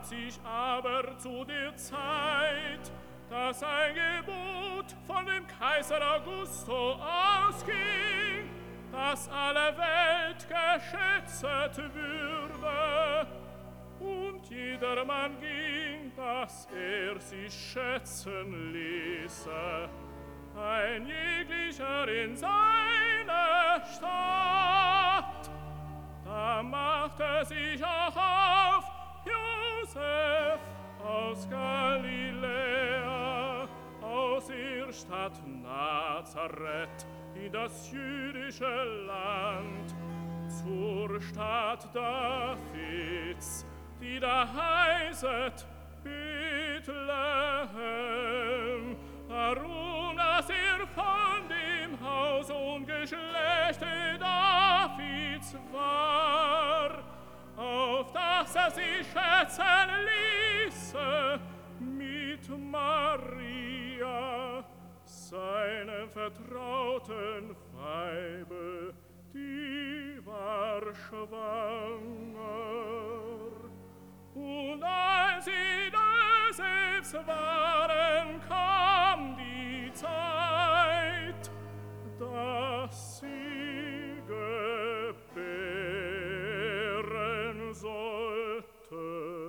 sich aber zu der Zeit, dass ein Gebot von dem Kaiser Augusto ausging, dass alle Welt geschätzt würde. Und jedermann ging, dass sich schätzen ließe, ein jeglicher in seine Stadt. Da machte sich auch auf Josef aus Galiläa, aus der Stadt Nazareth in das jüdische Land, zur Stadt Davids, die da heißet Bethlehem, darum, dass von dem Haus und Geschlechte Davids war, auf dass sich schätzen ließe mit Maria, seinem vertrauten Weibe, die war schwanger. Und als sie da selbst waren, kam die Zeit, dass sie gebären sollte.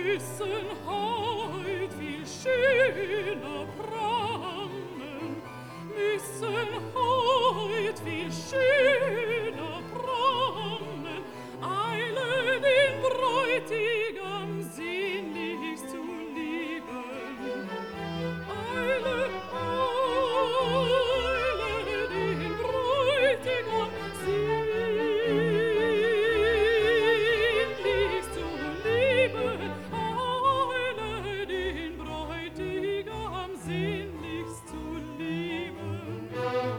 müssen heut viel schöner prangen, müssen heut viel schöner prangen, eile den Bräutigam sehnlichst zu lieben. Eile, eile den Bräutigam sehnlichst zu lieben. Eile den Bräutigam sehnlichst zu lieben.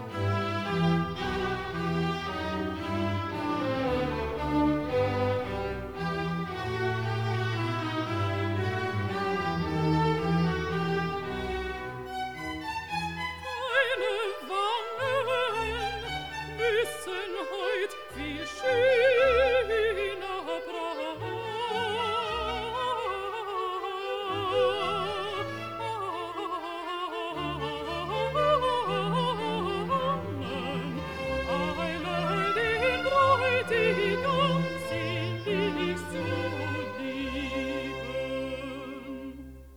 Deine Wangen müssen heut viel schöner prangen. Eile den Bräutigam sehnlichst zu lieben.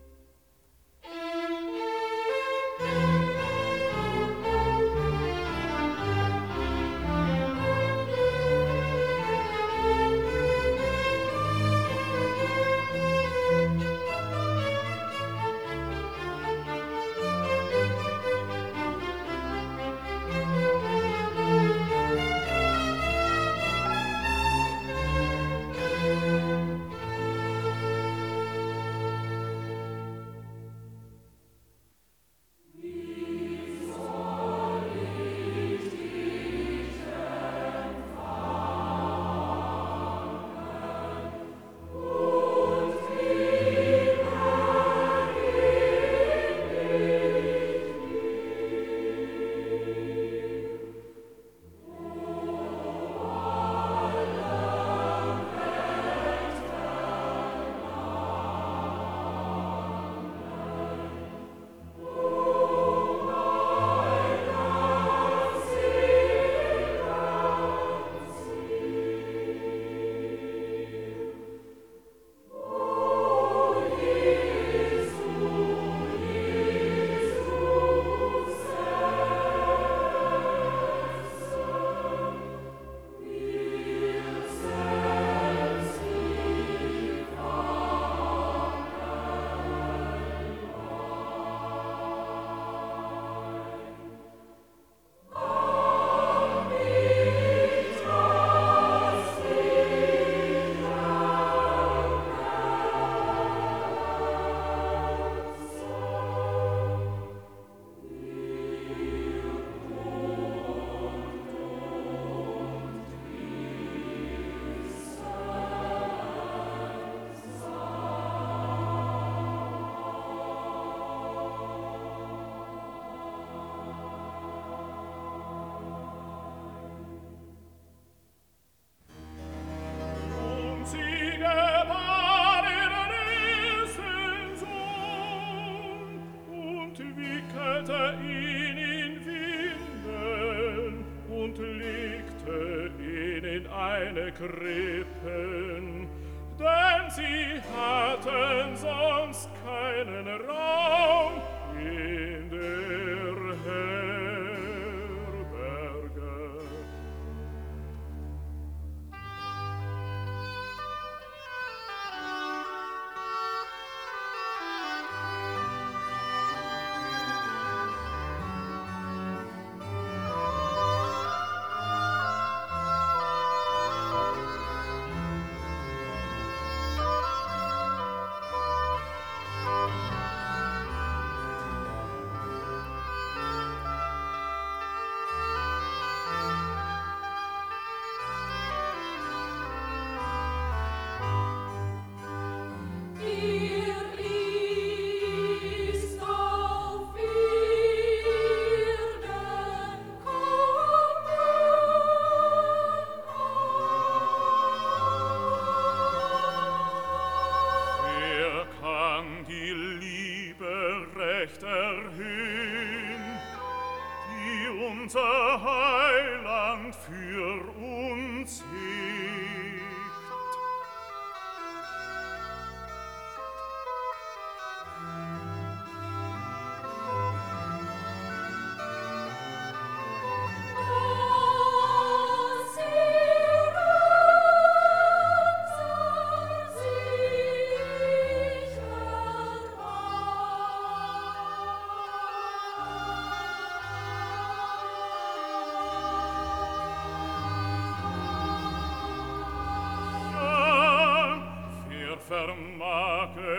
Sie gebar ihren ersten Sohn und wickelte ihn in Windeln und legte ihn in eine Krippen, denn sie hatten sonst keinen Raum in der Herberge. unser Heiland für uns hegt.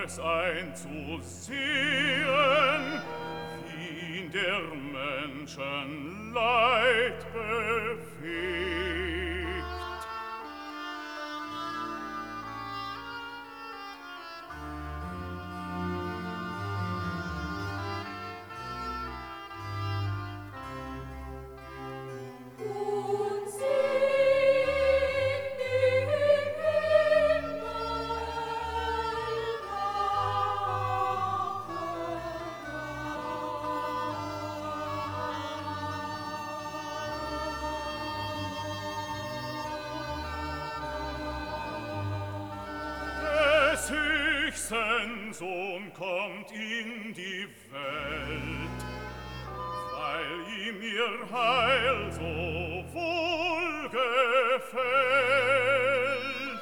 es einzusehen, wie der Menschen Leid bewegt. Sein Sohn kommt in die Welt, weil ihm ihr Heil so wohl gefällt.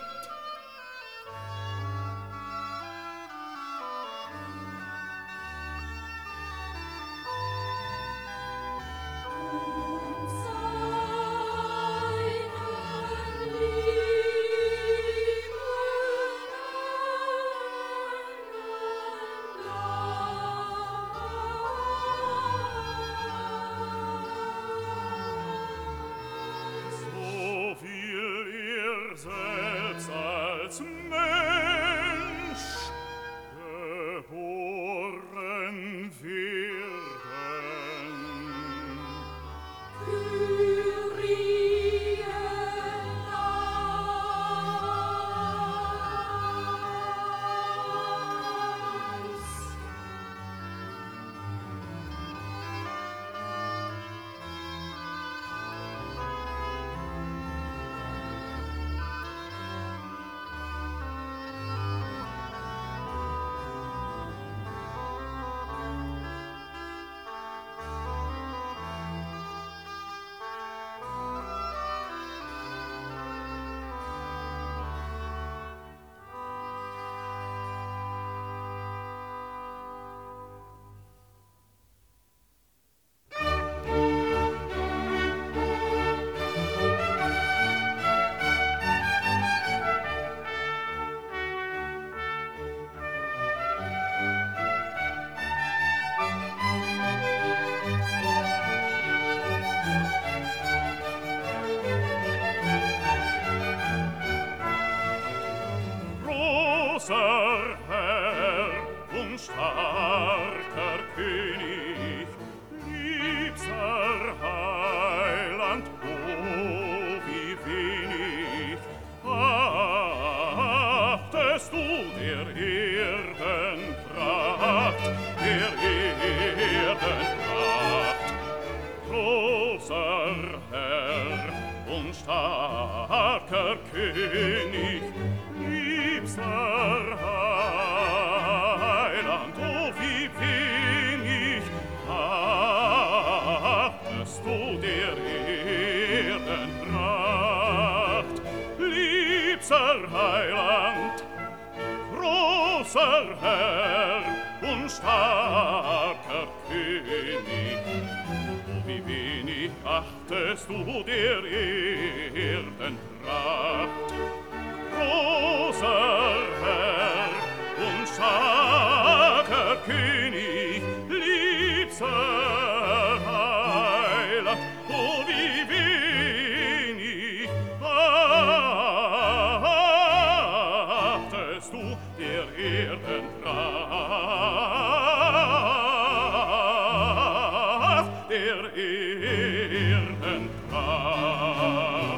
Großer Herr und starker König, liebster Heiland, oh, wie wenig achtest du der Erdenpracht, großer Herr und starker König, liebster Heiland, oh, wie wenig achtest du der Erdenpracht, liebster Heiland, großer Herr und starker König, oh, wie wenig achtest du der Erdenpracht, großer Herr und starker König, liebster Heiland, oh, wie wenig achtest du der Erdenpracht, der Erdenpracht.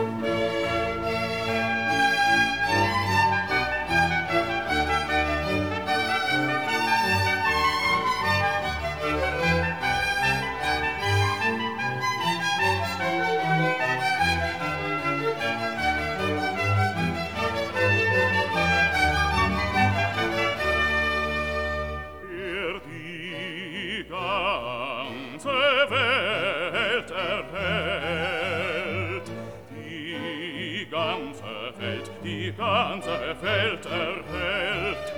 Die ganze Welt erhält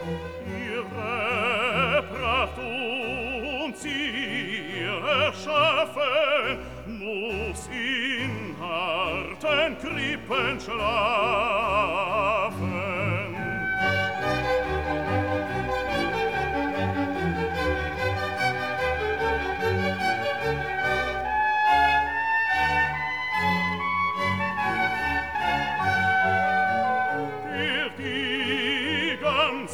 ihre Pracht und sie erschaffen, muss in harten Krippen schlafen.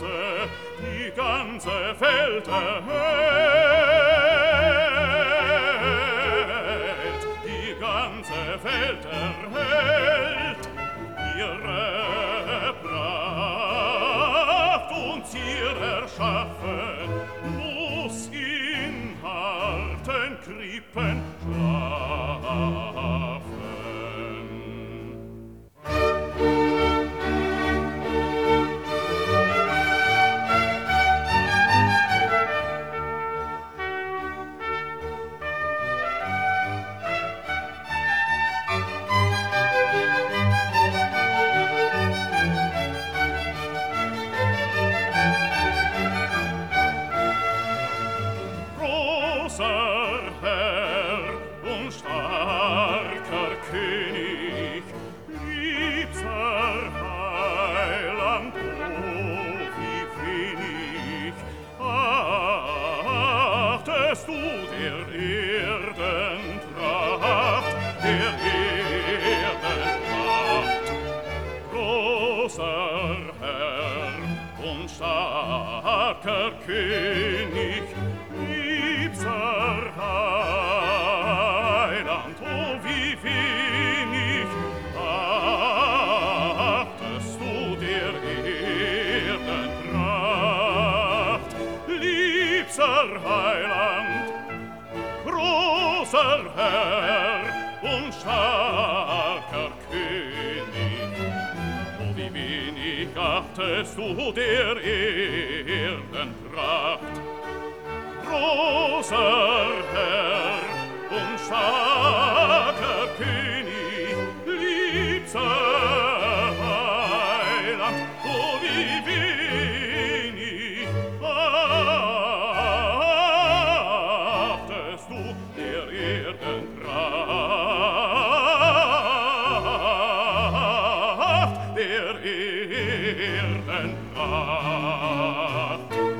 die ganze Welt erhält, die ganze Welt erhält, ihre Pracht und ihr Erschaffen muss in harten Krippen schlafen. König, liebster Heiland, oh wie wenig achtest du der Erden Pracht, liebster Heiland, großer Herr und starker König, oh wie wenig achtest du der Erden Pracht, großer Herr und starker König, liebster Heiland, oh wie wenig achtest du der Erden Pracht, der Erden Pracht.